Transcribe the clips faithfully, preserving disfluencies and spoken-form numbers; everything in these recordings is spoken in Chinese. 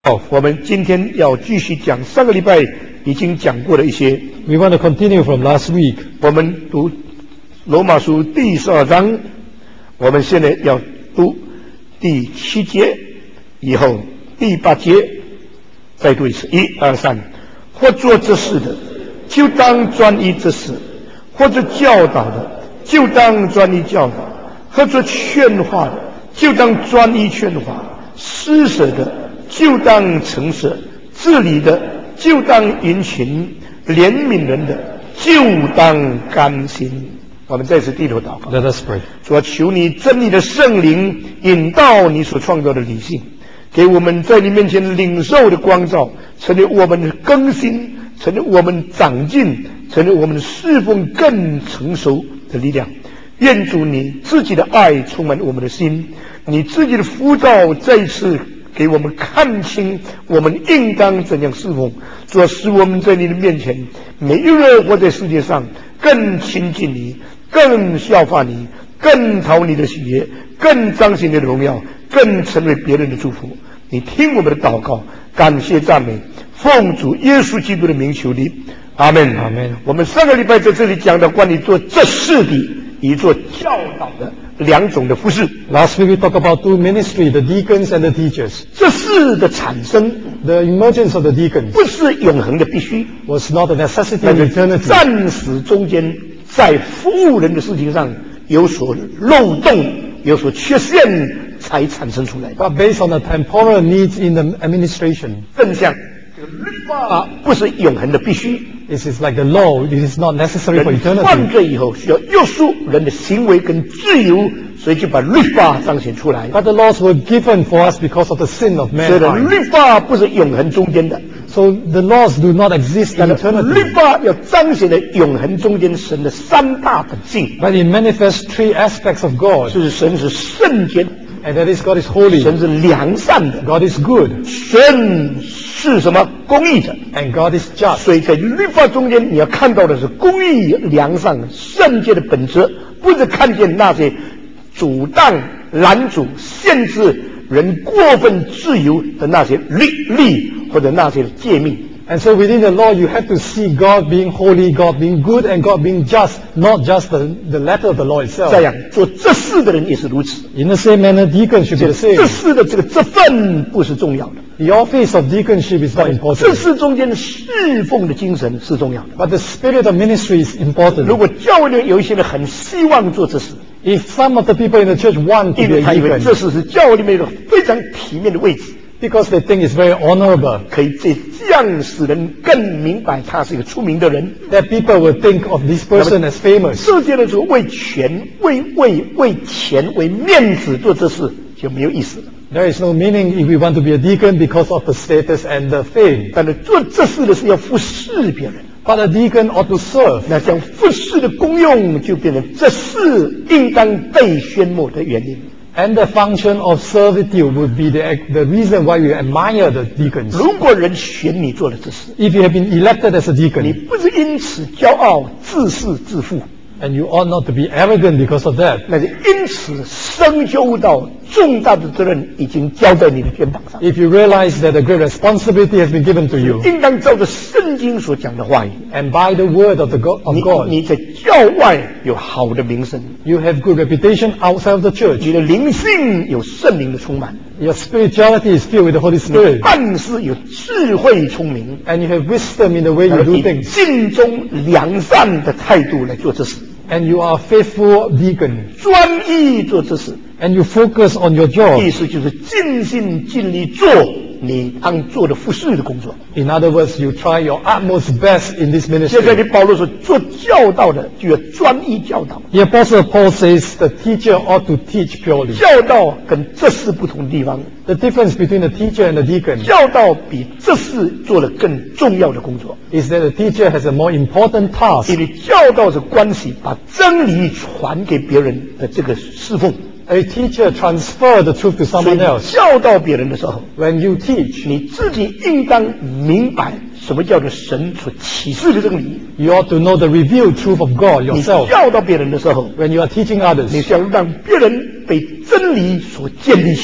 好，我们今天要继续讲上个礼拜已经讲过的一些。 We want to continue from last week. 我们读罗马书第十二章，我们现在要读第七节，以后第八节，再读一次，一二三。或做这事的，就当专一这事；或者教导的，就当专一教导；或者劝化的，就当专一劝化；施舍的，就当诚实；治理的，就当殷勤；怜悯人的，就当甘心。我们再次低头祷告。 Let us pray. 主啊，求你真理的圣灵引导你所创造的理性，给我们在你面前领受的光照，成为我们的更新，成为我们长进，成为我们侍奉更成熟的力量。愿主你自己的爱充满我们的心，你自己的呼召再一次给我们看清我们应当怎样侍奉，主要使我们在你的面前每一日活在世界上更亲近你，更效法你，更讨你的喜悦，更彰显你的荣耀，更成为别人的祝福。你听我们的祷告，感谢赞美，奉主耶稣基督的名求你，阿们。 阿们。 我们上个礼拜在这里讲到关于做这事的以做教导的两种的服事。 Last week we talked about two ministries, the deacons and the teachers. 这事的产生 The emergence of the deacons 不是永恒的必须， was not a necessity 但 in 是 eternity. 暂时中间在服务人的事情上有所漏洞，有所缺陷，才产生出来的。 But based on the temporal needs in the administration, 正像这个律法不是永恒的必须， it is like the law, it is not necessary for 人犯 eternity. 罪以后需要约束人的行为跟自由，所以就把律法彰显出来。 But the laws were given for us because of the sin of 所以呢， mankind. 律法不是永恒中间的， So the laws do not exist 但 in 是律 eternity. 法要彰显的永恒中间神的三大本性， But it manifests three aspects of God. 就是神是圣洁， And that is God is holy, 神是良善的， God is good, 神是什么公义的。 and God is just. 所以在律法中间，你要看到的是公义、良善、圣洁的本质，不是看见那些阻挡、拦阻、限制人过分自由的那些律例或者那些诫命。 And so within the law, you have to see God being holy, God being good, and God being just, not just the, the letter of the law 这 itself. 样做这事的人也是如此。 In the same manner, deacon should be the 这 same. 事的这个这份不是重要的， The office of deaconship is not 这 important, 事中间侍奉的精神是重要的。 but the spirit of ministry is 如 important. 果教会里有一些人很希望做这事， If some of the people in the church want to 因 be 为 a 他以为这 deacon 事是教会里面一个非常体面的位置， because they think it's very honorable, 可以这样使人更明白他是一个出名的人。 that people will think of this person as famous. 世界的时候为权、为为为钱、为面子做这事就没有意思了。 There is no meaning if we want to be a deacon because of the status and the fame. 但是做这事的是要服侍别人， But a deacon ought to serve. 那这样服侍的功用就变成这事应当被宣默的原因。 And the function of servitude would be the, the reason why we admire the deacons. 如果人选你做了这事， If you have been elected as a 你 deacon, 不是因此骄傲、自恃、自负， and you ought not to be arrogant because of that. 那是因此深究到重大的责任已经交在你的肩膀上， If you realize that a great responsibility has been given to you, 应当照着圣经所讲的话语， and by the word of, the God, of 你 God, 你在教外有好的名声， you have good reputation outside of the 你 church. 的灵性有圣灵的充满， Your spirituality is filled with the Holy 你的 Spirit, 办事有智慧聪明， and you have wisdom in the way you do 以 things, 尽忠良善的态度来做这事， and you are a faithful deacon, 专一做这事， and you focus on your job. 意思就是尽心尽力做你当做的服侍的工作。 In other words, you try your utmost best in this 现在 ministry. 你保罗说，做教导的就要专一教导， The Apostle Paul says the teacher ought to teach purely. 教导跟这事不同的地方， The difference between the teacher and the deacon 教导比这事做了更重要的工作， is that the teacher has a more important 因 task. 为教导是关系把真理传给别人的这个侍奉。 A teacher transfers the truth to 所以 someone 你 else. 教导别人的时候， When you teach, 你自己应当明白什么叫做神所启示的真理。 you ought to know the revealed truth of God 你 yourself. 教导别人的时候， When you are teaching 你 others, 想让别人被真理所建立起来。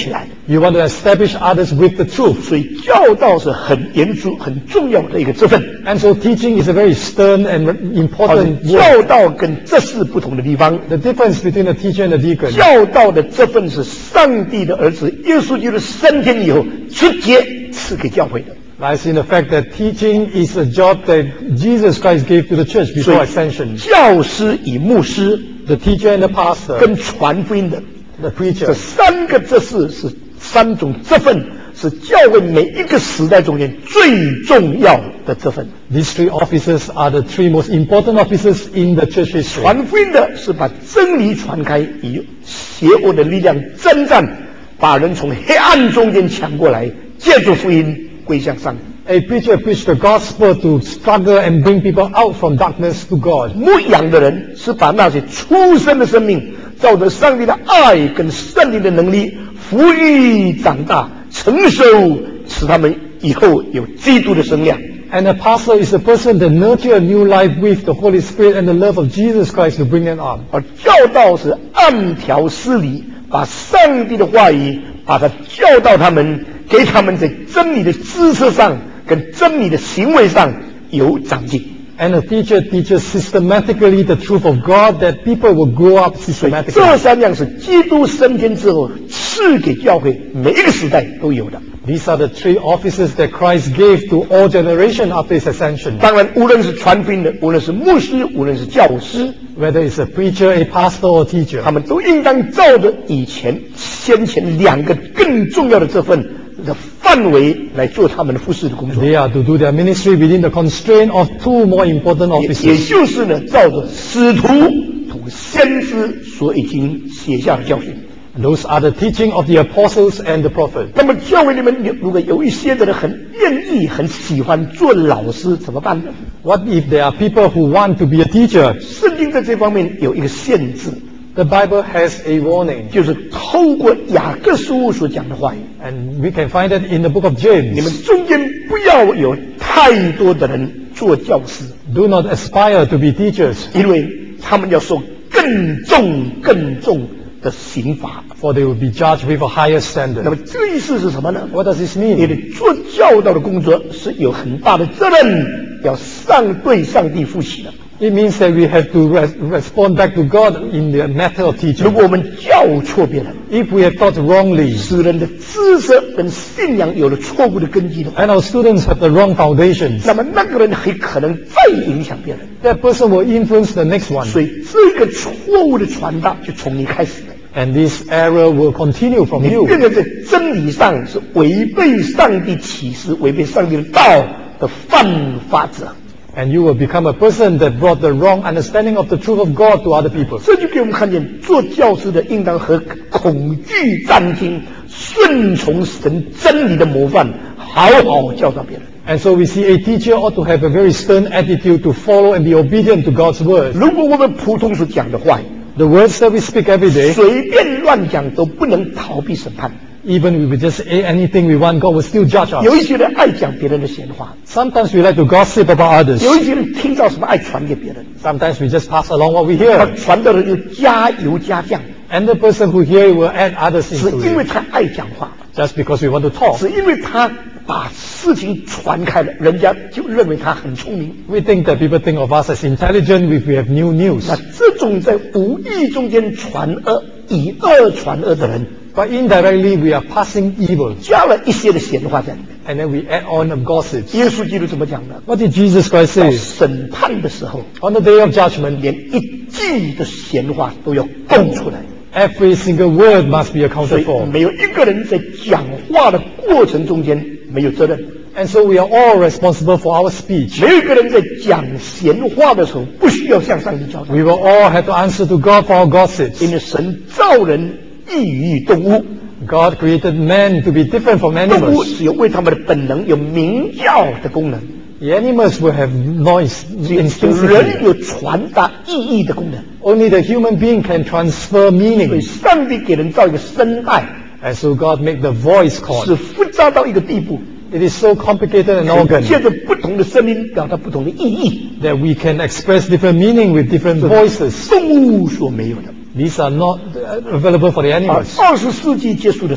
You want to establish others with the truth. 所以教导是很严肃、很重要的一个职分。 And so teaching is a very stern and 而 important 且 work. 教导跟这是不同的地方。 The difference between the teacher and the deacon. 教导的这份是上帝的儿子耶稣基督升天以后直接赐给教会的。 Lies in the fact that teaching is a job that Jesus Christ gave to the church 所 before 以 ascension. 教师与牧师 The teacher and the pastor, 跟传福音的 the 这 preacher. 三个这是是三种这份，是教会每一个时代中间最重要的这份。 These three offices are the three most important offices in the church history. 传福音的是把真理传开，以邪恶的力量征战，把人从黑暗中间抢过来，借助福音归向上帝。 A preacher preached the gospel to struggle and bring people out from darkness to God. 牧养的人是把那些出生的生命，照着上帝的爱跟圣灵的能力，抚育长大，成熟，使他们以后有基督的生量。 And a pastor is a person that nurture a new life with the Holy Spirit and the love of Jesus Christ to bring them up. 而教导是按条施理，把上帝的话语，把它教导他们，给他们在真理的知识上跟真理的行为上有长进。 And a teacher teaches systematically the truth of God that people will grow up 这 systematically. 三样是基督升天之后赐给教会每一个时代都有的。 These are the three offices that Christ gave to all generations after his ascension. 当然，无论是传福音的，无论是牧师，无论是教师， Whether it's a preacher, a pastor, or teacher. 他们都应当照着以前先前两个更重要的这份的范围来做他们的服侍的工作。 They are to do their ministry within the constraint of two more important 也也 offices. 就是呢，照着使徒同先知所已经写下的教训。 Those are the teaching of the apostles and the prophets. 那么教会里面有如果有一些的人很愿意、很喜欢做老师，怎么办呢？ What if there are people who want to be a teacher? 圣经在这方面有一个限制， The Bible has a warning. 就是透过雅各书所讲的话语， And we can find it in the book of 你们 James. 中间不要有太多的人做教师， Do not aspire to be teachers, 因为他们要受更重、更重的刑罚。 for they will be judged with a higher 那么 standard. 这个意思是什么呢？ What does this 你 mean? 的做教导的工作是有很大的责任，要上对上帝负起的。 It means that we have to res- respond back to God in the matter of 如 teaching. 果我们教错别人， If we have taught wrongly, 使人的知识跟信仰有了错误的根基的话， and our students have the wrong foundations, 那么那个人很可能再影响别人。 that person will influence the next one. 所以这个错误的传达就从你开始了。 And this error will continue from 你 you. 变得在真理上是违背上帝启示、违背上帝的道的犯法者。 And you will become a person that brought the wrong understanding of the truth of God to other people. 这就给我们看见，做教师的应当和恐惧战兢，顺从神真理的模范，好好教导别人。 And so we see a teacher ought to have a very stern attitude to follow and be obedient to God's word. 如果我们普通所讲的话语， The words that we speak every day, 随便乱讲都不能逃避审判。 even if we just say anything we want, God will still judge us. 有一些人爱讲别人的闲话， Sometimes we like to gossip about others. 有一些人听到什么爱传给别人， Sometimes we just pass along what we 他 hear. 传的人又加油加酱， And the person who hear it will add others 是 into 因为 it. 他爱讲话， Just because we want to talk. 是因为他把事情传开了，人家就认为他很聪明。 We think that people think of us as intelligent if we have new news. 那这种在无意中间传恶、以恶传恶的人， But indirectly we are passing evil. 加了一些的闲话在里面。 And then we add on of gossips. 耶稣基督怎么讲呢？ What did Jesus Christ 到 say? 审判的时候， On the day of judgment, 连一句的闲话都要供出来。 every single word must be 所 accounted 以 for. 没有一个人在讲话的过程中间没有责任， And so we are all responsible for our speech. 没有一个人在讲闲话的时候不需要向上帝交代， We will all have to answer to God for our 因 gossips. 为神造人异于动物， God created man to be different from 动物 animals. 只有为他们的本能有鸣叫的功能， The animals will have noise 只有人 instinctively. 有传达意义的功能。 Only the human being can transfer 所以 meaning. 上帝给人造一个声带， And so God made the voice 是 cord. 复杂到一个地步， It is so complicated an 可以借 organ 着不同的声音表达不同的意义， that we can express different meaning with different voices. 动物所没有的。 These are not uh, available for the 而 animals. 二十世纪结束的时候，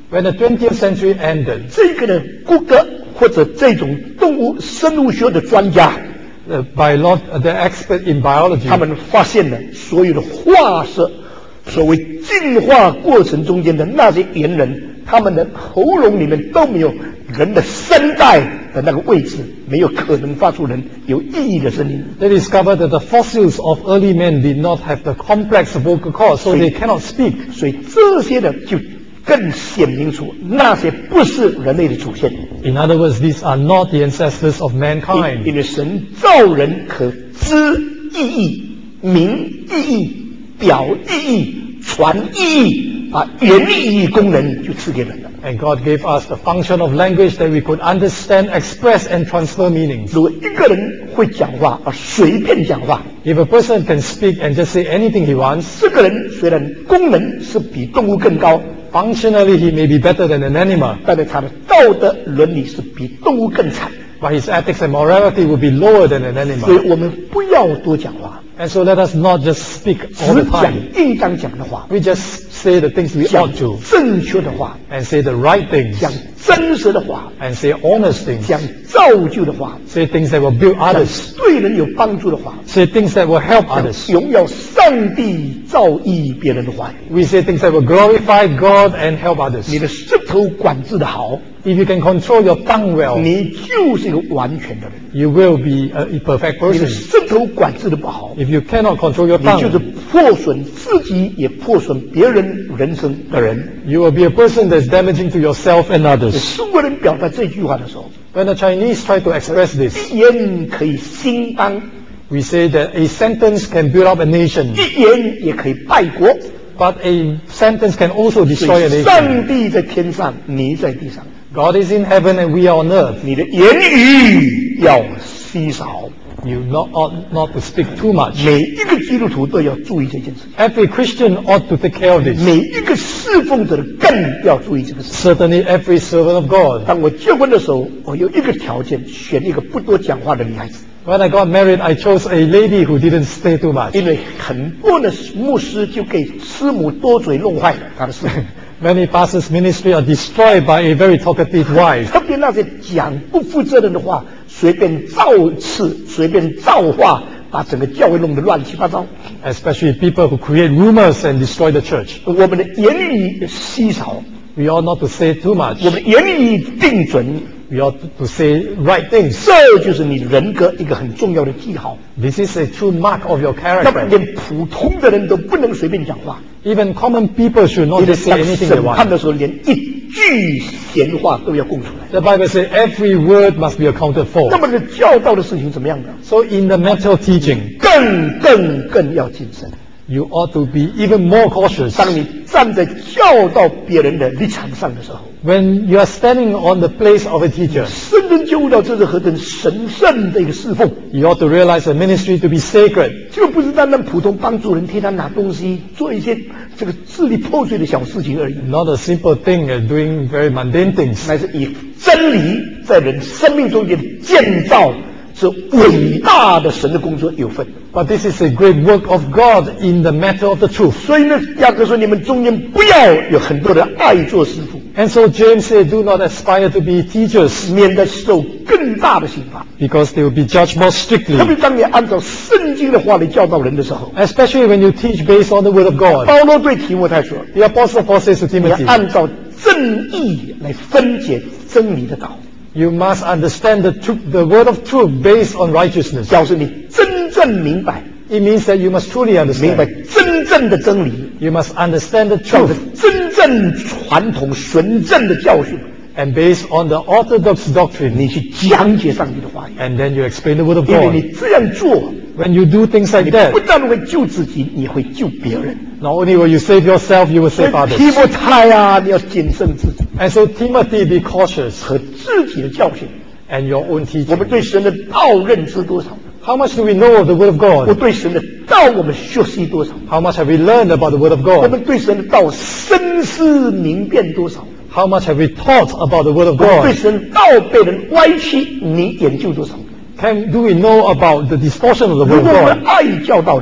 When the twentieth century ended, 这个呢，谷歌或者这种动物生物学的专家， the, biolo- the expert in biology, 他们发现了所有的化石，所谓进化过程中间的那些猿人，他们的喉咙里面都没有人的声带的那个位置，没有可能发出人有意义的声音。 they discovered that the fossils of early men did not have the complex vocal cords, so they cannot speak. 所以这些呢，就更显明出那些不是人类的祖先。 In other words, these are not the ancestors of 因 mankind. 因为神造人可知意义、明意义、表意义、传意义，把原意义功能就赐给人了。 And God gave us the function of language that we could understand, express, and transfer meanings. 如果一个人会讲话而随便讲话， If a person can speak and just say anything he wants, 这个人虽然功能是比动物更高， functionally he may be better than an animal, 但是他的道德伦理是比动物更惨。 but his ethics and morality will be lower than an 所以 animal. 我们不要多讲话， And so let us not just speak all 只 the 讲 time. 应当讲的话， We just say the things we 讲 ought to, 正确的话， and say the right things, 讲真实的话， and say honest things, 讲造就的话， say things that will build 讲 others, 对人有帮助的话， say things that will help 讲 others. 荣耀上帝造诣别人的话语。 We say things that will glorify God and help others. 你的舌头管制的好， If you can control your tongue well, 你就是一个完全的人。 you will be a a perfect 你的 person. 舌头管制的不好， If you cannot control your 你就是 tongue, 破损自己也破损别人人生的人。 you will be a person that's damaging to yourself and others. 中国人表达这句话的时候， When the Chinese try to express this, 一言可以兴邦， we say that a sentence can build up a nation, 一言也可以败国。 but a sentence can also 所 destroy a 以 nation. 上帝在天上，你在地上， God is in heaven and we are on earth. 你的言语要稀少。 You not, ought not to speak too much. 每一个基督徒都要注意这件事情， Every Christian ought to take care of this. 每一个侍奉者更要注意这个事情。 Certainly every servant of God. 当我结婚的时候，我有一个条件，选一个不多讲话的女孩子， When I got married, I chose a lady who didn't say too much. 因为很多的牧师就给师母多嘴弄坏了他的事情。 Many pastors' ministry are destroyed by a very talkative wife. 特别那些讲不负责任的话，随便造次、随便造化，把整个教会弄得乱七八糟。 Especially people who create rumors and destroy the church. 我们的言语稀少， We ought not to say too much. 我们的言语定准， We ought to say right things. 这就是你人格一个很重要的记号。 This is a true mark of your 那么 character. 连普通的人都不能随便讲话， Even common people should not 因为 just say 当 anything they 审判 want. 的时候，连一句闲话都要供出来。 The Bible says every word must be accounted 那 for. 么的教导的事情怎么样呢？ So in the matter of teaching, 更更更要谨慎。 you ought to be even more cautious. 当你站在教导别人的立场上的时候， When you are standing on the place of a teacher, 深深觉悟到这是何等神圣的一个侍奉， you ought to realize the ministry to be sacred. 就不是单单普通帮助人、替他拿东西、做一些这个支离破碎的小事情而已， Not a simple thing as doing very mundane things, 乃是以真理在人生命中间建造这伟大的神的工作有份。 but this is a great work of God in the matter of the truth. 所以呢，雅各说你们中间不要有很多的爱做师傅， And so James said, do not aspire to be teachers 免得受更大的刑罚。 because they will be judged more 特 strictly. 别当你按照圣经的话来教导人的时候， Especially when you teach based on the word of God. 保罗对提摩太说， The Apostle Paul says to 你要 Timothy, 按照正义来分解真理的道， you must understand the truth, the word of truth based on righteousness. 表示你真正明白， It means that you must truly 明白 understand. 真正的真理， You must understand the 照着 truth. 真正传统纯正的教训， And based on the orthodox doctrine, 你去讲解上帝的话语。 and then you explain the word of 因为 God. 你这样做， When you do things 你 like that, 不但会救自己，你会救别人。 not only will you save yourself, you will 所以 save 提 others. 摩太啊，你要谨慎自己 And so Timothy, be cautious 和自己的教训。 and your own 我们 teaching. 对神的道认知多少？ How much do we know of the word of 我 God? 对神的道我们学习多少？ How much have we learned about the word of 我 God? 们对神的道深思明辨多少？ How much have we taught about the word of 我们对 God? 神的道被人歪曲，你研究多少？ Can, do we know about the distortion of the 如 word 果 of 我们 God? 爱教导人，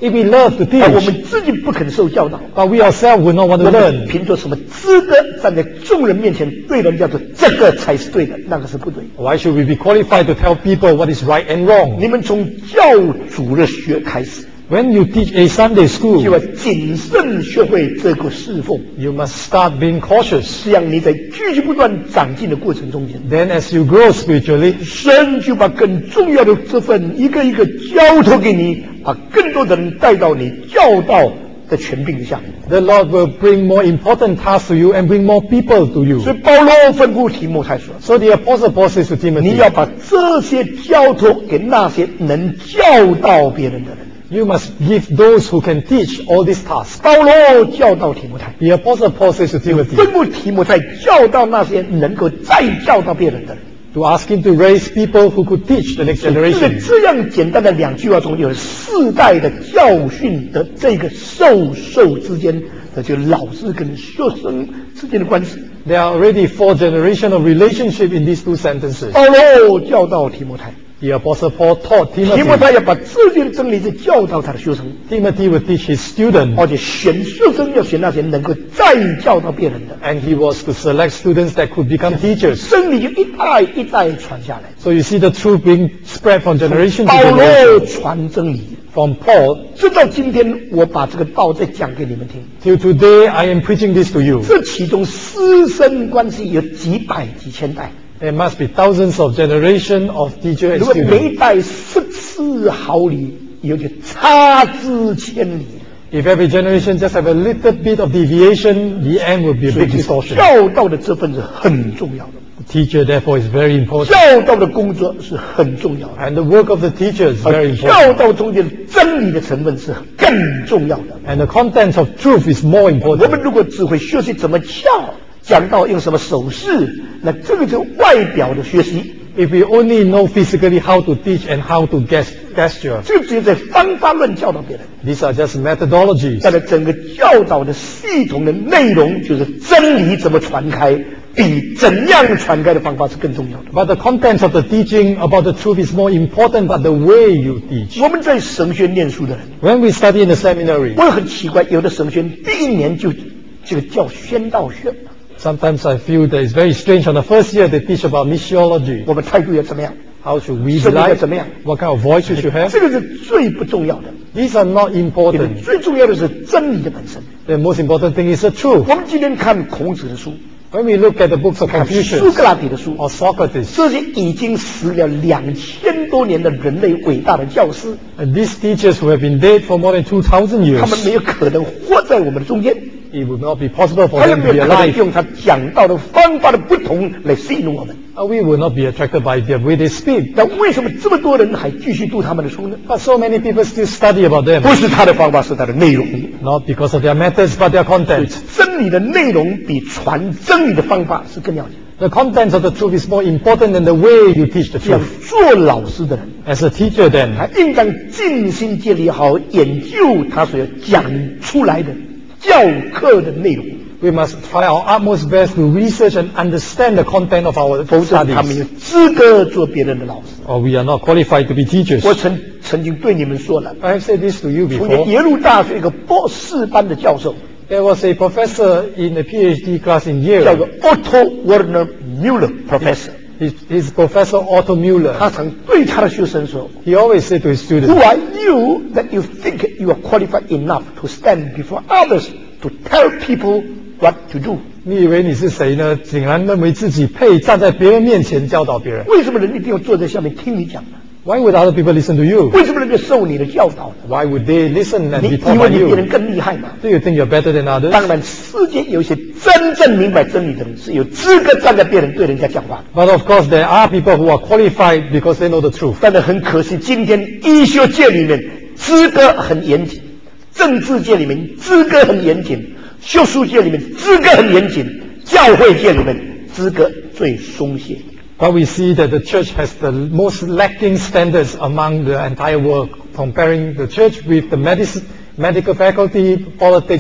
If we love to 而我 teach, 们自己不肯受教导， but we ourselves will not want 我 to 们 learn, 凭着什么资格站在众人面前对人家说这个才是对的，那个是不对。 why should we be qualified to tell people what is right and wrong? 你们从教主日学开始， When you teach a Sunday 就要 school, 谨慎学会这个侍奉， you must start being cautious. 这样你在继续不断长进的过程中间， Then as you grow spiritually, 神就把更重要的这份一个一个交托给你，把更多的人带到你教导的权柄下。 the Lord will bring more important tasks to you and bring more people to 所 you. 以保罗吩咐提摩太说， So the Apostle Paul says to 你 Timothy, 要把这些交托给那些能教导别人的人。 you must give those who can teach all these tasks. 保罗教导提摩太， The Apostle Paul says to Timothy, 吩咐提摩太教导那些能够再教导别人的人。 to ask him to raise people who could teach the next 就在 generation. 这样简单的两句话中，有世代的教训的这个授受之间的，就老师跟学生之间的关系。 There are already four generations of relationship in these two sentences. 保罗教导提摩太， The Apostle Paul taught 提摩 Timothy. 太要把这件真理是教导他的学生， Timothy would teach his students, 而且选学生要选那些能够再教导别人的， and he was to select students that could become teachers. 真理就一代一代传下来。 So you see the truth being spread from generation to 保罗 generation. 传真理， From Paul 直到今天，我把这个道再讲给你们听。 till today, I am preaching this to you. 这其中师生关系有几百几千代， There must be thousands of generation of teacher and 如果每 students. 一代十次毫厘，有就差之千里。 If every generation just have a little bit of deviation, the end will be a 所以 big distortion. 教导的这份是很重要的， The teacher, therefore, is very important. 教导的工作是很重要的， And the work of the teacher is 而 very 教 important. 导中间真理的成分是更重要的。 And the content of truth is more 我们 important. 如果只会学习怎么教，讲到用什么手势，那这个是外表的学习。 If we only know physically how to teach and how to ges- gesture, 这个只有在方法论教导别人， these are just methodologies. 但是整个教导的系统的内容，就是真理怎么传开，比怎样传开的方法是更重要的。 But the content of the teaching about the truth is more important than the way you teach. 我们在神学念书的人， When we study in the seminary, 我也很奇怪，有的神学第一年就这个叫宣道学， sometimes I feel that it's very strange. On the first year, they teach about missiology. 我们态度要怎么样？ How should we be 生命要 like? 怎么样？ What kind of voice we should have? 这个是最不重要的， These are not 因为 important. 最重要的是真理的本身。 The most important thing is the truth. 我们今天看孔子的书， When we look at the books of 看苏 Confucius 格拉底的书， or Socrates, 这些已经死了两千多年的人类伟大的教师， and these teachers who have been dead for more than two thousand 他们 years, 没有可能活在我们的中间， it would not be possible for 他们 them 没 to 有 be 可能 alive. 用他讲道的方法的不同来吸引我们。 Uh, We will not be attracted by the way they speak. 但为什么这么多人还继续读他们的书呢？ But so many people still study about them. 不是他的方法，是他的内容。 Not because of their methods, but their content. 真理的内容比传真理的方法是更要紧。 The content of the truth is more important than the way you teach the 要 truth. 做老师的人， As a teacher then, 他应当尽心竭力好研究他所要讲出来的教课的内容， we must try our utmost best to research and understand the content of our 否则他没有 studies, 资格做别人的老师。 or we are not qualified to be teachers. 我曾曾经对你们说了， I have said this to you 从前 before. 耶鲁大学一个博士班的教授 There was a professor in a PhD class in 叫 Yale. 做 Otto Werner Müller Professor， His, his professor Otto Müller. 他曾对他的学生说 He always said to his ：“Who students, are you that you think you are qualified enough to stand before others to tell people what to do？” 你以为你是谁呢？竟然认为自己配站在别人面前教导别人。 为什么人一定要坐在下面听你讲呢？ Why would other people listen to you? 为什么人家受你的教导呢？ Why would they listen and 你 be 以 taught 为 by 你比人 you? 更厉害吗？ Do you think you're better than others? 当然，世界有一些真正明白真理的人是有资格站在别人对人家讲话的。 But of course, there are people who are qualified because they know the truth. 但是很可惜，今天医学界里面资格很严谨，政治界里面资格很严谨，学术界里面资格很严谨，教会界里面资格最松懈。 But we see that the church has the most lacking standards among the entire world, comparing the church with the medicine, medical faculty, politics,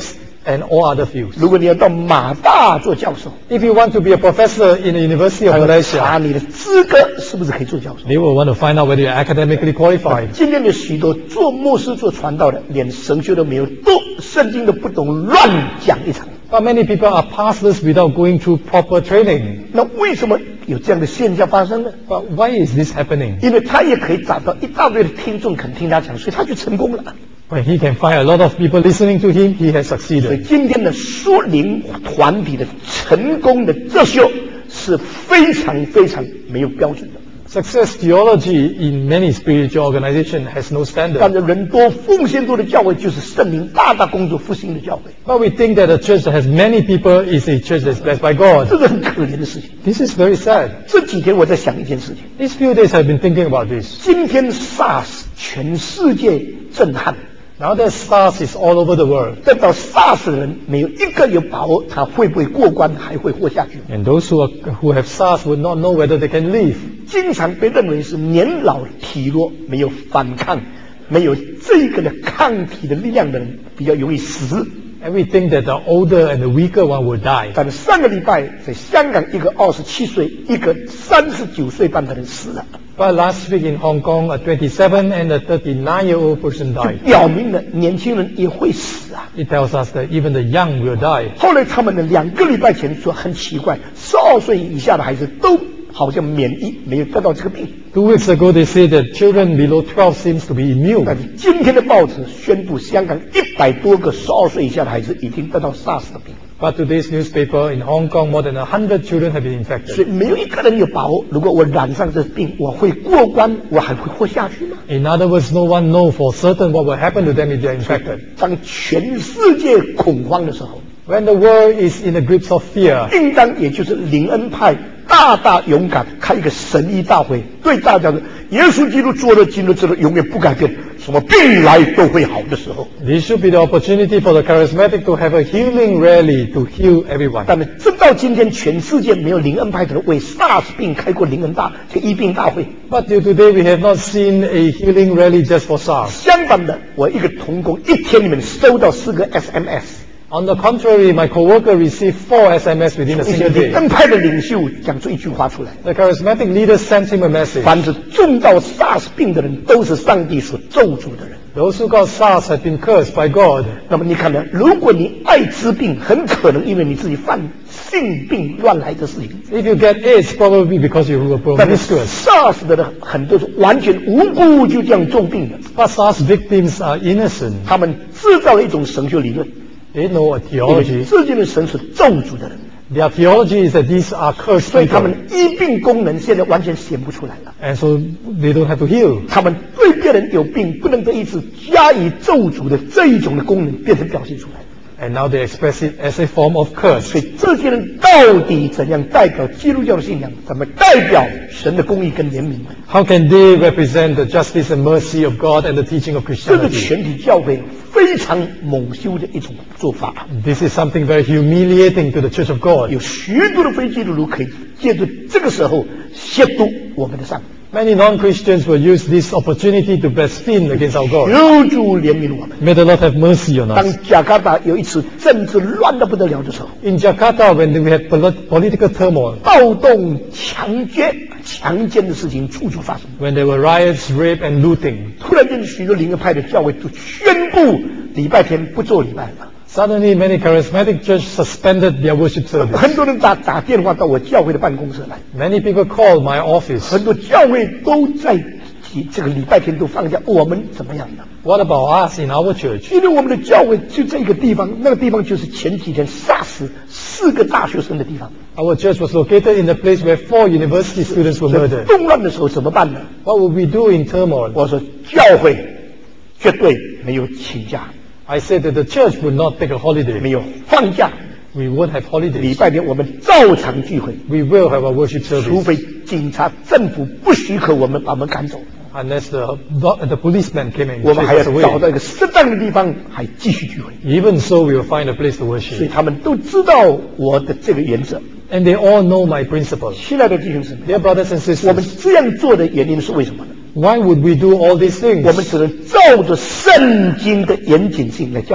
and all other fields. 如果你要到马大做教授， If you want to be a professor in the University 还 of 要查 Malaysia, 你的资格是不是可以做教授。 they will want to find out whether you're academically qualified. 今天的许多做牧师、做传道的，连神学都没有，都圣经都不懂，乱讲一场。 But many people are pastors without going through proper training. 那为什么有这样的现象发生呢？ But why is this happening? 因为他也可以找到一大堆的听众肯听他讲，所以他就成功了。 When he can find a lot of people listening to him, he has 所以 succeeded. 今天的属灵团体的成功的哲学是非常非常没有标准的。 Success theology in many spiritual organizations has no 但 standard. 是人多、奉献多的教会就是圣灵大大工作复兴的教会， But we think that a church that has many people is a church that's blessed by 这 God. 是很可怜的事情。 This is very sad. 这几天我在想一件事情， These few days I've been thinking about this. 今天 SARS 全世界震撼， Now that SARS is all over the world, 得到 SARS 的人没有一个有把握他会不会过关，还会活下去。 and those who, are, who have SARS would not know whether they can live. 经常被认为是年老体弱、没有反抗、没有这个的抗体的力量的人比较容易死。 And we think that the older and the weaker one will die. 但是上个礼拜在香港，一个二十七岁、一个三十九岁半的人死了， But last week in Hong Kong, a twenty-seven and a thirty-nine-year-old person 就 died. 表明了年轻人也会死啊。 It tells us that even the young will die. 后来他们的两个礼拜前说很奇怪，十二岁以下的孩子都好像免疫，没有得到这个病。 Two weeks ago, they said that children below twelve seems to be 但 immune. 是今天的报纸宣布，香港一百多个十二岁以下的孩子已经得到 SARS 的病， But today's newspaper in Hong Kong, more than one hundred children have been 所 infected. 以没有一个人有把握，如果我染上这病，我会过关，我还会活下去吗？ In other words, no one knows for certain what will happen to them if they are infected. 当全世界恐慌的时候， When the world is in the grips of fear, 应当也就是灵恩派大大勇敢开一个神医大会，对大家说，耶稣基督做的经的这个永远不改变，什么病来都会好的时候。 this should be the opportunity for the charismatic to have a healing rally to heal everyone. 但是直到今天，全世界没有灵恩派的人为 SARS 病开过灵恩大这医病大会。 But till today, we have not seen a healing rally just for SARS. 相反的，我一个同工一天里面收到四个 S M S， On the contrary, my coworker received four S M S within a 一些 single 灵 day. 恩派的领袖讲出一句话出来： The charismatic leader sent him a message. 凡是中到 SARS 病的人，都是上帝所咒诅的人。 Those who got SARS have been cursed by God. 那么你看呢？如果你艾滋病，很可能因为你自己犯性病乱来的事情。 If you get AIDS, probably because you were 但是 promiscuous. SARS 的人很多是完全无辜就这样中病的， But SARS victims are innocent. 他们制造了一种神学理论， They know a 因为 theology. 这件的神是咒诅的人， Their theology is that these are cursed 所以他 people. 们医病功能现在完全显不出来了。 And so they don't have to heal. 他们对别人有病不能得医治，加以咒诅的这一种的功能变成表现出来。 And now they express it as a form of curse. 所以这些人到底怎样代表基督教的信仰？怎么代表神的公义跟怜悯呢？ How can they represent the justice and mercy of God and the teaching of 这个 Christianity? 全体教会非常蒙羞的一种做法。 This is something very humiliating to the Church of God. 有许多的非基督徒可以借着这个时候亵渎我们的上帝。 Many non-Christians will use this opportunity to blaspheme against our God. 求主怜悯我们。 May the Lord have mercy on 当 us. 加卡达有一次政治乱得不得了的时候， In Jakarta, when we had poli- political turmoil, 暴动、抢劫、强奸的事情处处发生。 when there were riots, rape, and looting, 突然间，许多灵恩派的教会都宣布礼拜天不做礼拜了。 suddenly many charismatic churches suspended their worship service. 很多人打打电话到我教会的办公室来， Many people called my office. 很多教会都在提这个礼拜天都放假，我们怎么样呢？ What about us in our church? 因为我们的教会就在一个地方，那个地方就是前几天杀死四个大学生的地方。 Our church was located in a place where four university students were 在 murdered. 动乱的时候怎么办呢？ What would we do in turmoil? 我说教会绝对没有请假， I said that the church would not take a holiday. 没有放假。 We won't have 礼 holidays. 拜天我们照常聚会， We will have a worship 除 service 非警察、政府不许可我们把我们赶走， unless the, the policeman came and 我们还要 chased us 找到 away. 一个适当的地方，还继续聚会。 Even so, we will find a place to 所以 worship. 他们都知道我的这个原则。 And they all know my principles. 亲爱的弟兄姊妹， Dear brothers and 我们 sisters, 这样做的原因是为什么呢？ why would we do all these 我们 things? 只能照着圣经的严谨性来教导人。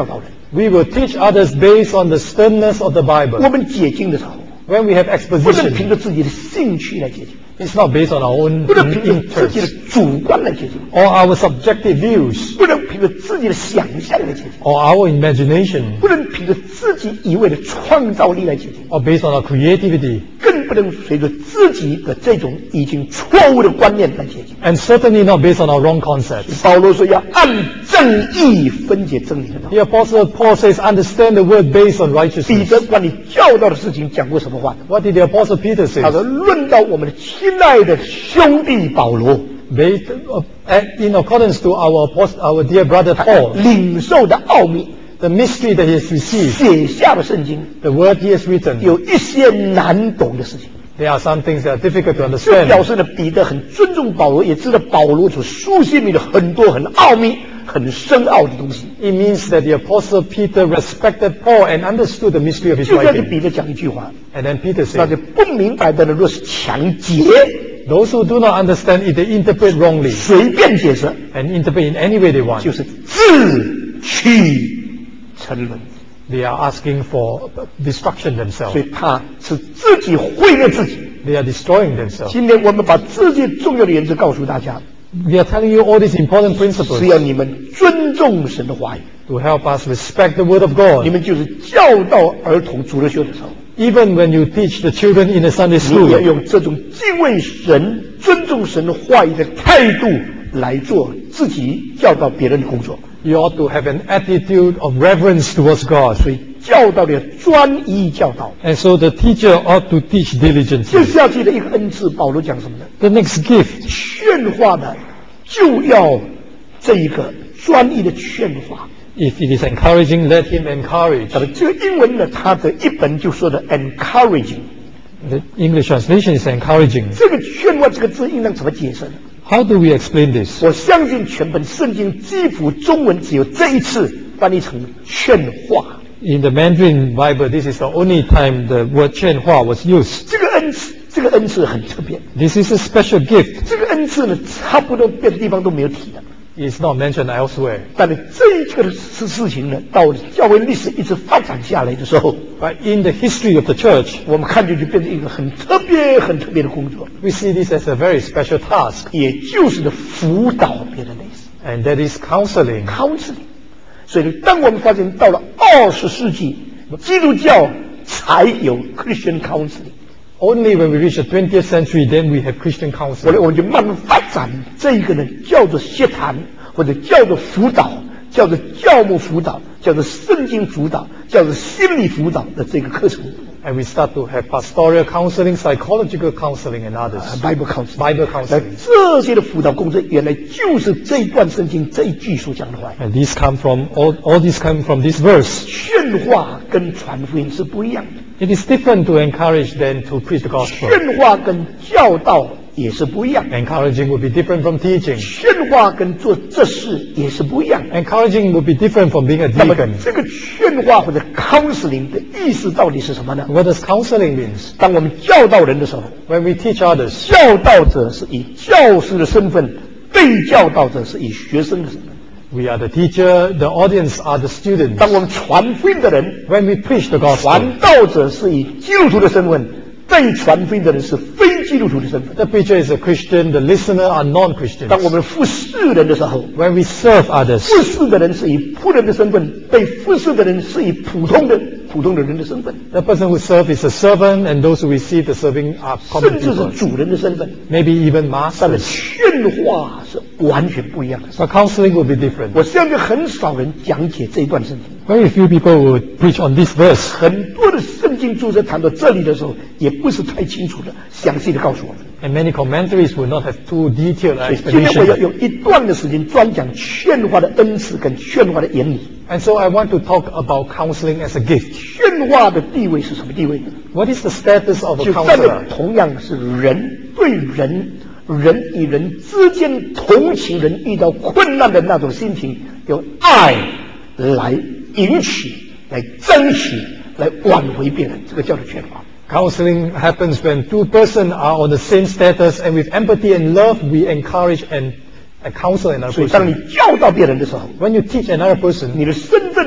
We will teach others based on the sternness of the 我 Bible. 们解经的时候， When we have 不能凭 exposition, 着自己的兴趣来解经， it's not based on our own 不能凭着自己的 interest 主观来解经， or our subjective views 不能凭着自己的想象来解经， or our imagination 不能凭着自己以为的创造力来解经， or based on our creativity, 更不能随着自己的这种已经错误的观念来解经。 and certainly not based on our wrong concepts. 保罗说要按正义分解真理的道。 The Apostle Paul says, understand the word based on 彼 righteousness. 得关于教导的事情讲过什么话？ What did the Apostle Peter 他说： say? 论到我们的亲爱的兄弟保罗， Based, uh, in accordance to our, apost- our dear brother Paul, 领受的奥秘， the mystery that he has received, 写下的圣经， the word he has written, 有一些难懂的事情。 there are some things that are difficult to 这表 understand. 示了彼得很尊重保罗，也知道保罗所书信里的很多很奥秘、很深奥的东西。 It means that the Apostle Peter respected Paul and understood the mystery of his 就在这 writing. 彼得讲一句话， And then Peter 那 said, 就不明白的人若是强解， those who do not understand it, they interpret wrongly 随便解释， and interpret in any way they want. 就是自取沉沦。 They are asking for destruction 所 themselves. 以他是自己毁灭自己。 They are destroying themselves. 今天我们把这些重要的原则告诉大家， We are telling you all these important 是 principles 要你们尊重神的话语。 to help us respect the Word of 你 God. 们就是教导儿童主日学的时候， Even when you teach the children in the Sunday 你要 school, 用这种敬畏神、尊重神的话语的态度来做自己教导别人的工作。 you ought to have an attitude of reverence towards God. 所以教导的专一教导。 And so the teacher ought to teach 接 diligently. 下去的一个恩赐，保罗讲什么呢？ The next gift, 劝化呢，就要这一个专一的劝化。 if it is encouraging, let him encourage. 那么这个英文呢，它的一本就说的 encouraging。 The English translation is encouraging. 这个劝化这个字应当怎么解释呢？ How do we explain this? 我相信全本圣经几乎中文只有这一次翻译成劝化。 In the Mandarin Bible, this is the only time the word 劝化 was used. 这个恩赐，这个恩赐很特别。 This is a special gift. 这个恩赐呢，差不多别的地方都没有提的。 It's not mentioned elsewhere. 但是这一个的事事情呢，到教会历史一直发展下来的时候， But in the history of the church, 我们看见就变成一个很特别、很特别的工作， we see this as a very special task, 也就是的辅导别人的意思 and that is counseling. ，counseling。所以呢，当我们发现到了二十世纪，基督教才有 Christian counseling， Only when we reach the twentieth century, then we have Christian 后来 counseling. 我们就慢慢发展这一个呢，叫做协谈，或者叫做辅导，叫做教牧辅导，叫做圣经辅导，叫做心理辅导的这个课程。 And we start to have pastoral counseling, psychological counseling, and others. Bible counseling， Bible 那 counseling. 这些的辅导工作，原来就是这一段圣经这一句所讲的话。 And these come from, all, all these come from this verse. 劝化跟传福音是不一样的， It is different to encourage than to preach the gospel. 劝化跟教导也是不一样的， Encouraging would be different from teaching. 劝化跟做这事也是不一样的。 Encouraging would be different from being a 那么 deacon. 这个劝化或者 counseling 的意思到底是什么呢？ What does counseling mean? 当我们教导人的时候， When we teach others, 教导者是以教师的身份，被教导者是以学生的身份。 we are the teacher, the audience are the students. 当我们传福音的人， When we preach the gospel, 传道者是以基督徒的身份，被传福音的人是非基督徒的身份。 the preacher is a Christian, the listener are non-Christians. 当我们服侍人的时候， When we serve others, 服侍的人是以仆人的身份，被服侍的人是以普通的普通的人的身份， the person who serves is a servant, and those who receive the serving are 甚 common 至是 people. 主人的身份。 Maybe even 但是 masters. 劝化是完全不一样的。 But counseling will be different. 我相信很少人讲解这一段圣经， Very few people would preach on this verse. 很多的圣经注释谈到这里的时候，也不是太清楚的、详细的告诉我们。 And many commentaries will not have too detailed 所以今天我要 explanation. 用一段的时间专讲劝化的恩赐跟劝化的原理。 And so I want to talk about counseling as a gift. 劝化的地位是什么地位呢？ What is the status of a 就站 counselor? 在同样是人对人、人与人之间同情人遇到困难的那种心情，用爱来引起、来争取、来挽回别人，这个叫做劝化。 Counseling happens when two persons are on the same status, and with empathy and love, we encourage and uh, counsel another 所以，当你 person. 教导别人的时候， When you teach another person, 你的身份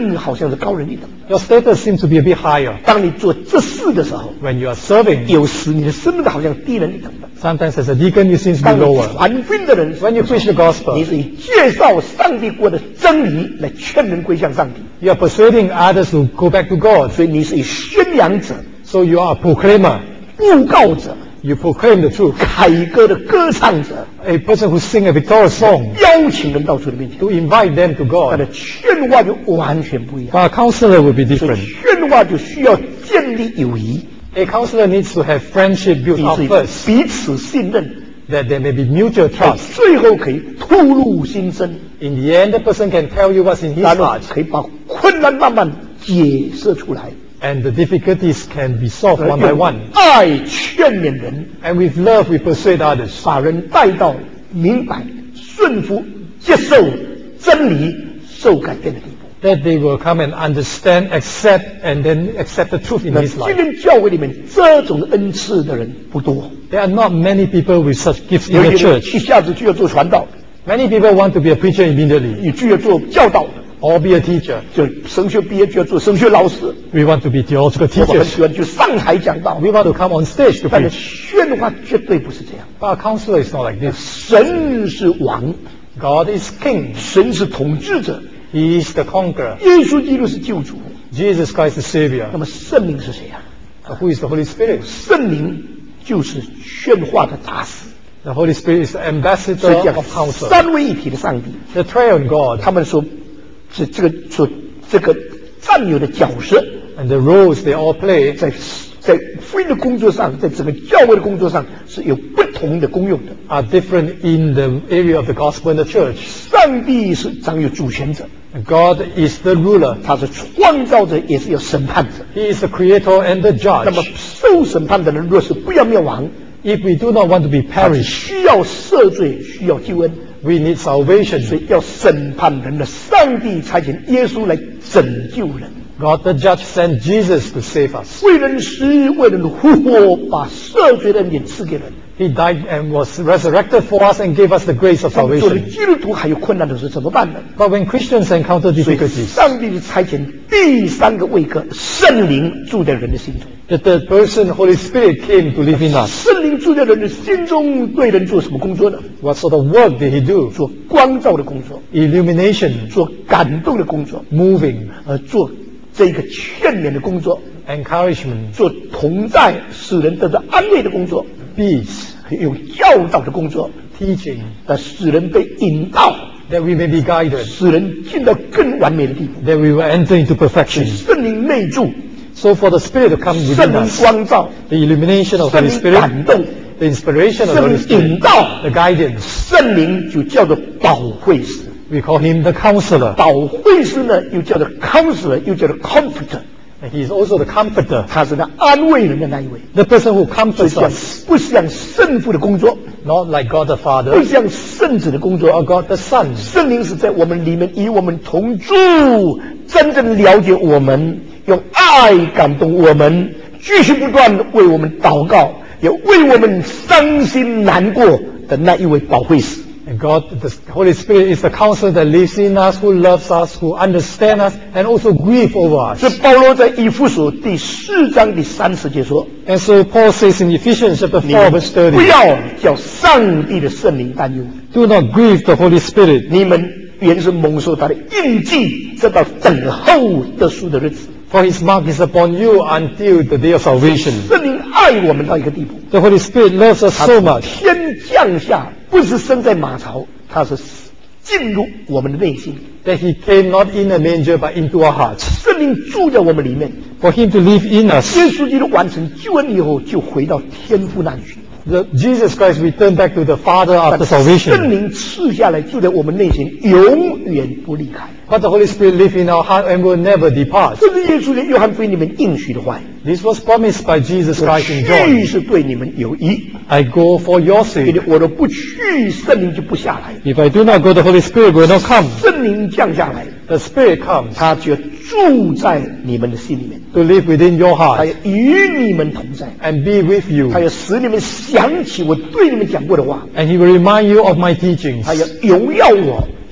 更好像是高人一等。 Your status seems to be a bit higher. 当你做这事的时候， When you are serving, 有时你的生命好像低人一等的。 sometimes as a deacon you seem to be 当你 lower. 传福音的人， When you preach the 你 gospel, 是以介绍上帝国的真理来劝人归向上帝， you are persuading others to go back to God. 所以你是以宣扬者、 So you are a proclaimer. 布告者、 You proclaim the truth. 凯歌的歌唱者， A person who sing a victorious song 邀请人到主的面前， to invite them to 他 God. 的劝话就完全不一样。 But a counselor will be 所以 different. 劝话就需要建立友谊， A counselor needs to have friendship built 彼 up 此 first, 彼此信任， that there may be mutual 到 trust. 最后可以吐露心声， In the end, the person can tell you what's in his 然后 heart, 可以把困难慢慢解释出来， and the difficulties can be solved 而 one by 用 one. 爱劝勉人， And with love, we persuade others, 把人带到明白、顺服、接受真理、受改变的地步。 that they will come and understand, accept, and then accept the truth in 那 his 今 life. 天教会里面这种恩赐的人不多， There are not many people with such gifts in 有 the 些人 church. 一下子就要做传道， Many people want to be a preacher immediately, 你就要做教导的， or be a teacher. 就神学毕业就要做神学老师。 We want to be theological 我们很 teachers. 喜欢就上台讲道， We want to come on stage to 但是 preach. 宣话绝对不是这样。 But a counselor is not like this. 神是王， God is king. 神是统治者， He is the conqueror. 耶稣基督是救主。 Jesus Christ is the 那 Savior. 么圣灵是谁呀、 Uh, Who is the Holy Spirit? 圣灵就是宣话的大使， The Holy Spirit is the 所以 ambassador 讲 of counsel. 三位一体的上帝， The triune God 他们所这这个所这个占有的角色， and the roles they all play 在在福音的工作上，在整个教会的工作上是有不同的功用的。 are different in the area of the gospel and the church. 上帝是掌有主权者， God is the ruler. 他是创造者，也是有审判者。 He is the creator and the 那么 judge. 受审判的人，若是不要灭亡， If we do not want to be 他只 perished, 需要赦罪，需要救恩， we need 所 salvation. 以要审判人的上帝差遣耶稣来拯救人， God the judge sent Jesus to save us. 为人死，为人复活，把赦罪的恩典赐给人。 He died and was resurrected for us and gave us the grace of 当做了 salvation. 基督徒还有困难的时候怎么办呢？ But when Christians encounter 所以 difficulties, 上帝就差遣第三个位格圣灵住在人的心中。 the third person, Holy Spirit, came to live in us. 圣灵住在人的心中，对人做什么工作呢？ What sort of work did he do? 做光照的工作， Illumination, 做感动的工作， moving, 呃，做这个劝勉的工作， encouragement, 做同在使人得到安慰的工作， peace, 有教导的工作， teaching, 呃，使人被引导， that we may be guided, 使人进到更完美的地步。 that we will enter into perfection. 圣灵内住， So for the Spirit to come 圣 within 灵 us, 光照， the illumination of 圣 Holy 灵 Spirit, 感动， the inspiration of 圣 Holy 灵引 Spirit, 导， the guidance, 圣灵就叫做保惠师。 we call him the counselor. 保惠师呢，又叫做 counselor，又叫做 comforter， And he is also the comforter, 他是那安慰人的那一位。 the person who 不 comforts 像 us, 不像圣父的工作， not like God the 不 Father 像圣子的工 or 作。 God the Son. 圣灵是在我们里面与我们同住，真正了解我们，用爱感动我们，继续不断地为我们祷告，也为我们伤心难过的那一位保惠师。 And God, the Holy Spirit is the counselor that lives in us, who loves us, who understands us, and also grieve over 所 us. 以保罗在以弗所第四章第三十节说 And so Paul says in Ephesians chapter：“ 你 four 们 verse 不 thirty, 要叫上帝的圣灵担忧， do not grieve the Holy Spirit, 你们原是蒙受他的印记，直到等候得赎的日子。” for his mark is upon you until the day of salvation. 圣灵爱我们到一个地步， The Holy Spirit loves us 他 so 从 much 天降下，不是生在马槽，他是进入我们的内心。 that he came not in a manger but into our hearts. 圣灵住在我们里面， For him to live in us, 耶稣基督完成救恩以后，就回到天父那里去。 the, Jesus Christ returned back to the Father 但 after 圣 salvation. 灵赐下来，住在我们内心，永远不离开。 But the Holy Spirit lives in our heart and will never depart. 这是耶稣在约翰福音里面应许的话语。 This was promised by Jesus 我 Christ in 去 John. 是对你们有益， I go for your 因 sake. 为我若不去，圣灵就不下来。 If I do not go, the Holy Spirit will not come. 圣灵降下来， The Spirit comes 他就住在你们的心里面， to live within your 他 heart 要与你们同在， and be with you. 他要使你们想起我对你们讲过的话， And he will remind you of my teachings. 他要荣耀我，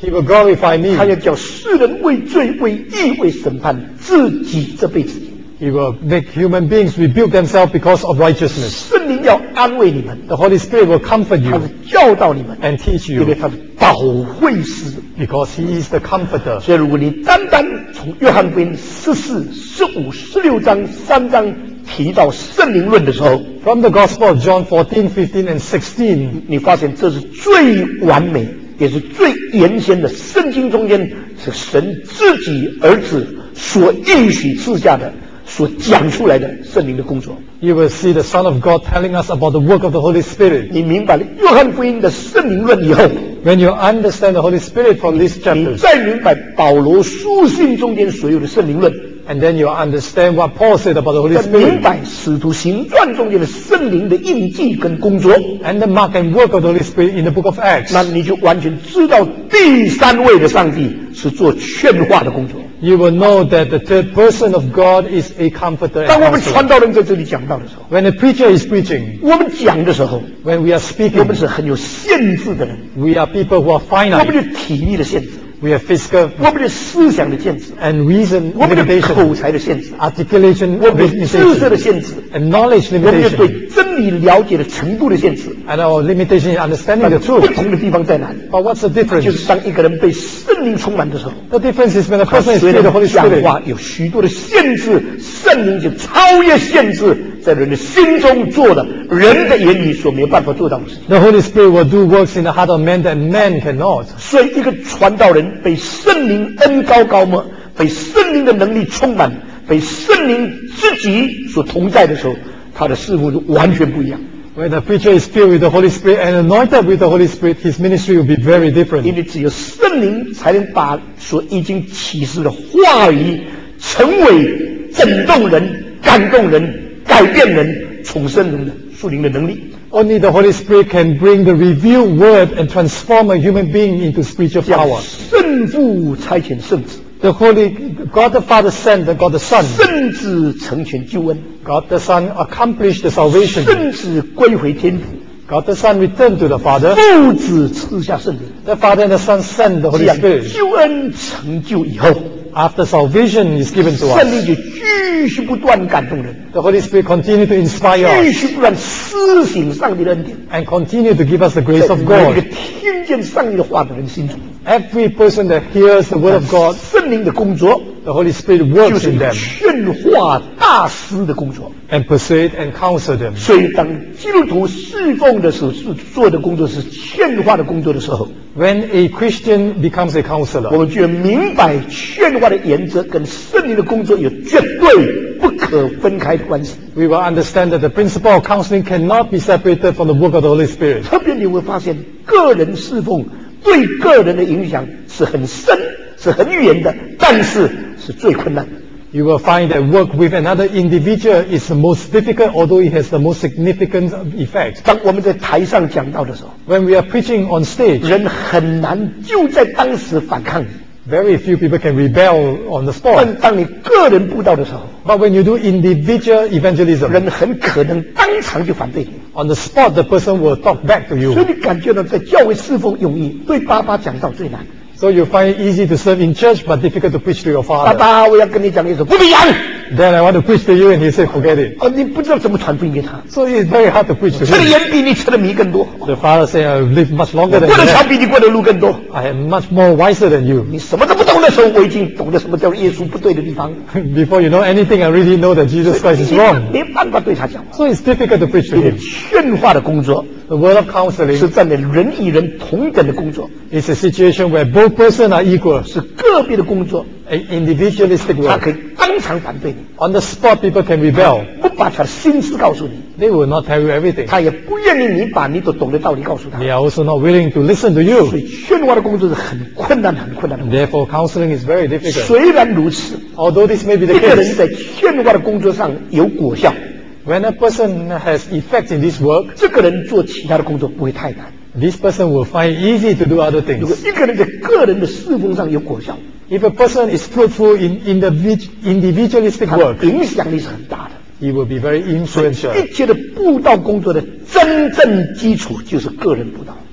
He will glorify me. 他要叫世人为罪、为义、为审判，自己责备自己。 He will make human beings rebuke themselves because of righteousness. 圣灵要安慰你们， The Holy Spirit will comfort 他是 you 教导你们， and teach 因为 you 他是保惠师。 because He is the comforter. 所以，如果你单单从约翰福音十四、十五、十六章三章提到圣灵论的时候， From the Gospel of John fourteen, fifteen, and sixteen, 你发现这是最完美，也是最原先的圣经中间是神自己儿子所应许赐下的、所讲出来的圣灵的工作。 you will see the Son of God telling us about the work of the Holy Spirit. 你明白了约翰福音的圣灵论以后， When you understand the Holy Spirit from these 你 chapters, 再明白保罗书信中间所有的圣灵论， and then you understand what Paul said about the Holy 再明 Spirit, 白使徒行传中间的圣灵的印记跟工作， and the mark and work of the Holy Spirit in the book of Acts, 那你就完全知道第三位的上帝是做劝化的工作。 you will know that the third person of God is a comforter 当 and 我们传 counselor. 道人在这里讲道的时候， When a preacher is preaching, 我们讲的时候， when we are 我 speaking, 们是很有限制的人， we are people who are 我们 finite. 的体力的限制， We have physical 我们的思想的限制， and reason 我们的 limitation, 口才的限制， articulation 我们的知识 limitation, 的限制， and knowledge 我们的 limitation, 对真理了解的程度的限制。 and our limitation in understanding 但 the 是不 truth. 同的地方在哪里？ But what's the 就 difference? 是当一个人被圣灵充满的时候， The difference is when a 他 person is 虽 filled with 然 the Holy 讲 Spirit, 话有许多的限制，圣灵就超越限制，在人的心中做的人的言语所没有办法做到的事情。 the Holy Spirit will do works in the heart of man that man cannot. 所以，一个传道人被圣灵恩高高吗？被圣灵的能力充满，被圣灵自己所同在的时候，他的事奉就完全不一样。 When a preacher is filled with the Holy Spirit and anointed with the Holy Spirit, his ministry will be very 因 different. 为只有圣灵才能把所已经启示的话语成为震动人、感动人、改变人、重生人的属灵的能力。 Only the Holy Spirit can bring the revealed word and transform a human being into spiritual 这样 power. 圣父差遣圣子， The Holy God the Father sent the God the Son. 圣子成全救恩， God the Son accomplished the salvation. 圣子归回天父， God the Son returned to the Father. 父子赐下圣灵。 The Father and the Son sent the 这 Holy 样 Spirit. 救恩成就以后， After salvation is given to 圣 us, 灵就继续不断感动人， the Holy Spirit continue to inspire 继 us 续不断施行上帝的恩典， and continue to give us the grace 在 of 每一个 God. 听见上帝的话的人心中， Every person that hears the word of God, 圣灵的工作 the Holy Spirit 就 works 是 in them 劝化大师的工作。 and persuade and counsel them. 所以，当基督徒侍奉的时候，是做的工作是劝化的工作的时候， When a Christian becomes a 我 counselor, 们就要明白劝化的原则跟圣灵的工作有绝对不可分开的关系。 we will understand that the principle of counseling cannot be separated from the work of the Holy Spirit. 特别你会发现，个人侍奉对个人的影响是很深、是很远的，但是是最困难的。 You will find that work with another individual is the most difficult, although it has the most significant effect. 当我们在台上讲到的时候， When we are preaching on stage, 人很难就在当时反抗你。 very few people can rebel on the 但 spot. 当你个人布道的时候， But when you do individual evangelism, 人很可能当场就反对你。 on the spot the person will talk back to 所以 you. 你感觉到在教会侍奉容易，对爸爸讲道最难。 So you find it easy to serve in church, but difficult to preach to your 爸 father. 爸，我要跟你讲一首不必讲。 Then I want to preach to you, and he said, forget it. 哦，你不知道怎么传福音给他， So it's very hard to preach to 吃的 him. 盐比你吃的米更多， The father said, I live much longer 过 than 的 you. 桥比你过的路更多。 I am much more wiser than you. 你什么都不懂的时候，我已经懂得什么叫耶稣不对的地方。 Before you know anything, I really know that Jesus Christ is 你 wrong. 没办法对他讲话。 So it's difficult to preach to 你的 him. 劝化的工作 The word of counseling 是站在人与人同等的工作， is a situation where both persons are equal. 是个别的工作， An individualistic 他 work. 可以当场反对你， On the spot, people can rebel. 不把他的心思告诉你， They will not tell you everything. 他也不愿意你把你所懂的道理告诉他。 They are also not willing to listen to 所 you. 以劝化的工作是很困难、很困难的工作。 Therefore, counseling is very difficult. 虽然如此， Although this may be the 一个人 case, 在劝化的工作上有果效， when a person has effect in this work, 这个人做其他的工作不会太难。 this person will find it easy to do other 如果 things. 一个人在个人的侍奉上有果效， If a person is fruitful in individ- individualistic 他的 work, 影响力是很大的。 he will be very influential. 一切的布道工作的真正基础就是个人布道。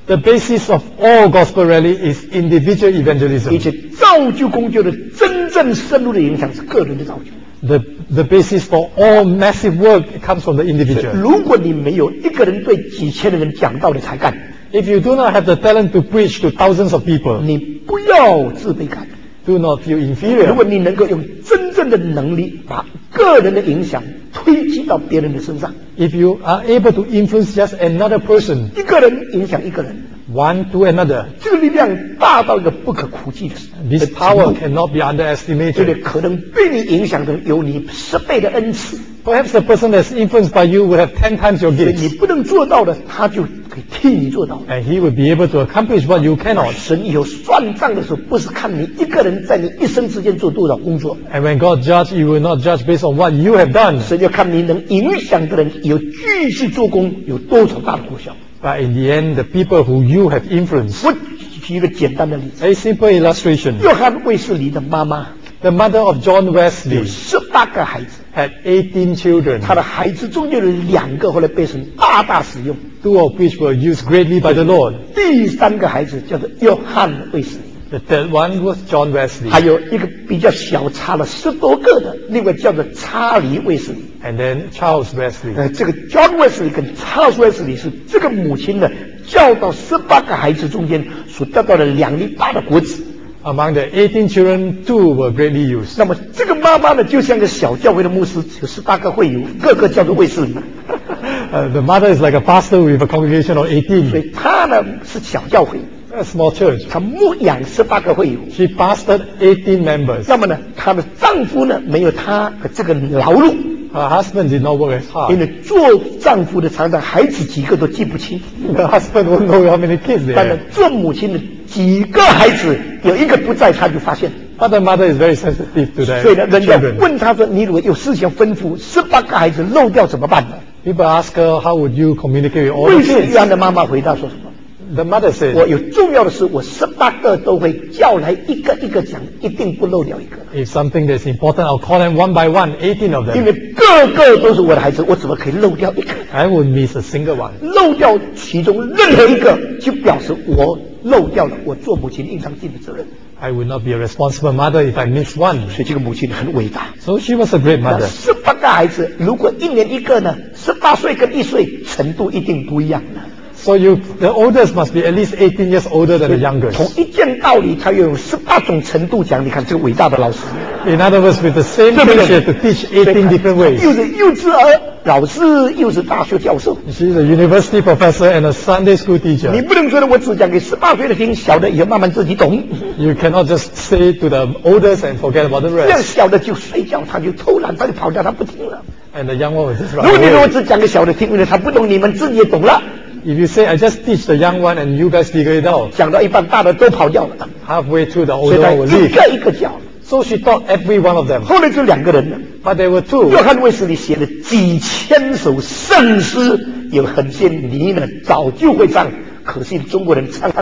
The basis of all gospel rally is individual 而 evangelism. 且造就工作的真正深入的影响是个人的造就。 The, the basis for all massive work comes from the individual. 如果你没有一个人对几千的人讲道的才干， If you do not have the talent to preach to thousands of people, 你不要自卑感。 do not feel 如 inferior. 果你能够用真正的能力把个人的影响推击到别人的身上， If you are able to influence just another person, 一个人影响一个人， one to another, 这个力量大到一个不可估计的事。 this 的程 power 度 cannot be 对不对？ underestimated. 可能被你影响的人有你十倍的恩赐， Perhaps the person that's influenced by you will have ten times your 所以你 gifts, 不能做到的，他就可以替你做到。 and he will be able to accomplish what you cannot. 神以后算账的时候，不是看你一个人在你一生之间做多少工作， And when God judge, He will not judge based on what you have done, 神要看你能影响的人有继续做工有多少大的果效。 but in the end, the people who you have influenced. 我举一个简单的例子， A simple illustration. 约翰卫斯理的妈妈 The mother of John 有 Wesley 十八个孩子， had eighteen children, 她的孩子中间有两个后来被神大大使用， two of which were used greatly by the Lord. 第三个孩子叫做约翰卫斯理。 The third one was John Wesley, 还有一个比较小，差了十多个的，另外叫做查理卫斯理。 and then Charles Wesley. 呃，这个 John Wesley 跟 Charles Wesley 是这个母亲呢教导十八个孩子中间所得到的两粒大的果子。 Among the eighteen children, two were greatly used. 那么这个妈妈呢，就像个小教会的牧师，有十八个会友，个个叫做卫斯理， Uh, the mother is like a pastor with a congregation of 所 eighteen, 以她呢是小教会， a small church. 她牧养十八个会友。 She pastored eighteen members. 那么呢，她的丈夫呢没有她的这个劳碌， Her husband did not work as 因 hard. 为做丈夫的常常孩子几个都记不清， The husband won't know how many kids they 但是 have. 做母亲的几个孩子有一个不在，她就发现。 But the mother is very sensitive to 所以呢， their 人家 children. 问她说：“你如果有事情吩咐，十八个孩子漏掉怎么办呢 People ask her, how would you communicate with？” all 卫 the 斯理 kids? 安的妈妈回答说什么？ The mother said, 我有重要的事，我十八个都会叫来一个一个讲，一定不漏掉一个， if something that's important, I'll call them one by one, eighteen of 因 them. 为个个都是我的孩子，我怎么可以漏掉一个？ I won't miss a single one. 漏掉其中任何一个，就表示我漏掉了我做母亲应当尽的责任。 I would not be a responsible mother if I miss one. 所以这个母亲很伟大。 So she was a great 那 mother. 十八个孩子，如果一年一个呢，十八岁跟一岁程度一定不一样的。 So you, the oldest must be at least eighteen years older than the youngest. 同一件道理，他又有十八种程度讲。你看这个伟大的老师， In other words, with the same 对不对？ teacher to teach eighteen different ways. 又是幼稚儿老师，又是大学教授。 She's a university professor and a Sunday school 你 teacher. 不能说的，我只讲给十八岁的听，小的以后慢慢自己懂。 You cannot just say to the oldest and forget about the 这样 rest. 小的就睡觉，他就偷懒，他就跑掉，他不听了。 And the young one will just 如 run 果你如果 away. 只讲给小的听，因为他不懂，你们自己也懂了。 If you say, I just teach the young one and you guys figure it out, 讲到一半，大的都跑掉了， halfway through the 所以 older 他 one will 一 leave. 个一个教。 So she taught every one of them. 后来就两个人了。 But there were two. 约翰卫斯理写了几千首圣诗，有很些你呢早就会唱，可惜中国人唱。